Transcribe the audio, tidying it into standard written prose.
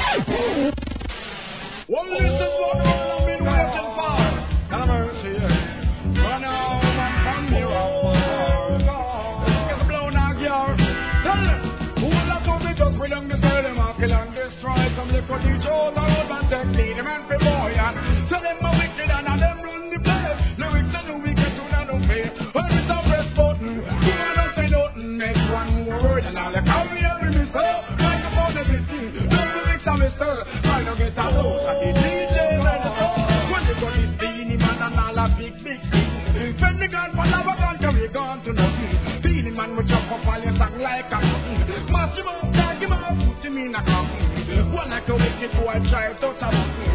Well, this is what I've been waiting for. Have mercy, run out and come here. Get blown out, girl. Tell them, who will have to be just willing to tell them I'll kill and destroy some little teach all the road and take lead them and be boy. Tell them I'm wicked and them run the place. Lyrics and the wicked soon I don't pay. When it's a press button, you don't say nothing. Make one more word and I'll carry every missile. Like a phone every scene. Don't you mix a mister. Try to get a house at the DJ and the phone. When you got this beanie man and all a big thing. When me gone for love, I can't carry gone to nothing. Beanie man will jump up on your song like a button. Mash him up, tag him up, put him in a coffin. One like a wicked boy try to touch a button.